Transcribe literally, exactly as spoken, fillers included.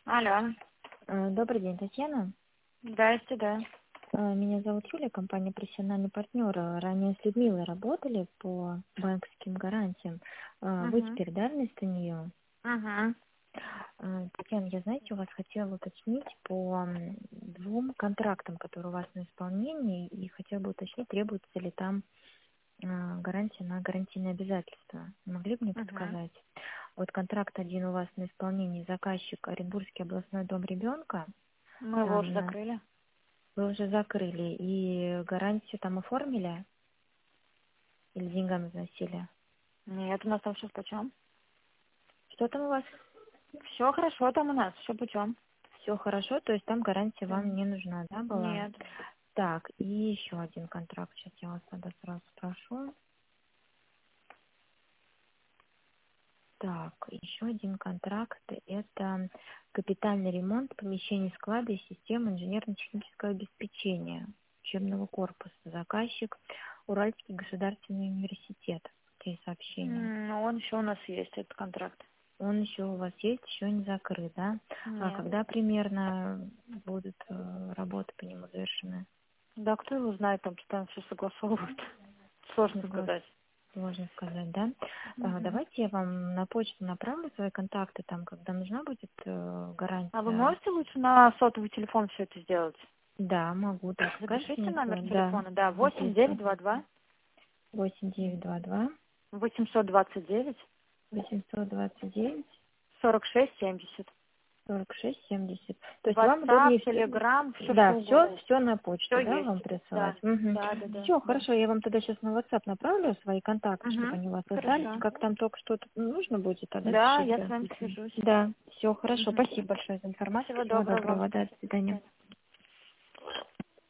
Алло. Э, Добрый день, Татьяна. Здрасте, да. Э, Меня зовут Юлия, компания «Профессиональный партнер». Э, Ранее с Людмилой работали по банковским гарантиям. Э, Вы Угу. теперь, да, вместо нее? Угу. Э, Татьяна, я, знаете, у вас хотела уточнить по м, двум контрактам, которые у вас на исполнении, и хотела бы уточнить, требуется ли там э, гарантия на гарантийные обязательства. Не могли бы мне Угу. подсказать? Вот контракт один у вас на исполнении, заказчик Оренбургский областной дом ребенка. Мы его уже Там на закрыли. Вы уже закрыли и гарантию там оформили или деньгами вносили? Нет, у нас там все почем. Что там у вас? Все хорошо там у нас, все путем. Все хорошо, то есть там гарантия Да. вам не нужна, да, была? Нет. Так, и еще один контракт, сейчас я вас тогда сразу спрошу. Так, еще один контракт, это капитальный ремонт помещений склада и систем инженерно-технического обеспечения учебного корпуса. Заказчик Уральский государственный университет. Такие сообщения. М, Ну, он еще у нас есть, этот контракт. Он еще у вас есть, еще не закрыт, да? А Нет. когда примерно будут э, работы по нему завершены? Да, кто его знает, там постоянно все согласовывают. Сложно Соглас- сказать. Сложно сказать, да? А, Мгм. давайте я вам на почту направлю свои контакты, там, когда нужна будет э, А вы гарантия. можете лучше на сотовый телефон все это сделать? Да, могу, так скажите Запишите мне номер свой. Да, телефона, да, восемь девять записываю. два два восемь девять два два восемьсот двадцать девять восемьсот двадцать девять сорок шесть семьдесят. сорок шесть семьдесят. То есть вам WhatsApp, удобнее все, Telegram, все да, что все, угодно. все на Все почту, да, есть. вам присылать? Да, Угу. да, да, да, Все, да. хорошо, я вам тогда сейчас на WhatsApp направлю свои контакты, чтобы Угу. они у вас остались. Хорошо. Как там только что-то нужно будет, тогда Да, я с пишите. вами свяжусь. Да, все, хорошо, Угу. спасибо большое за информацию. Всего Всего доброго вам. доброго, да, до свидания.